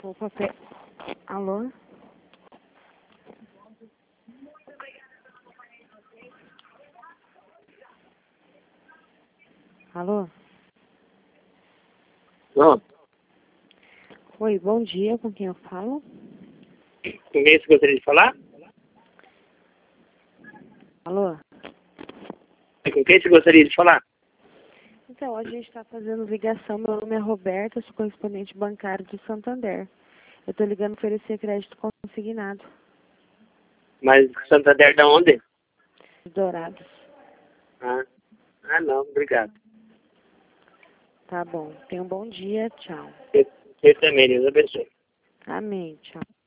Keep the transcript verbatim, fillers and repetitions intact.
O papel. Alô? Alô? Não. Oi, bom dia, com quem eu falo? Com quem você gostaria de falar? Alô? Com quem você gostaria de falar? Então, a gente está fazendo ligação, meu nome é Roberta, sou correspondente bancário do Santander. Eu estou ligando para oferecer crédito consignado. Mas Santander da onde? Dourados. Ah, ah não, obrigado. Tá bom. Tenha um bom dia, tchau. Eu, eu também, Deus abençoe. Amém, tchau.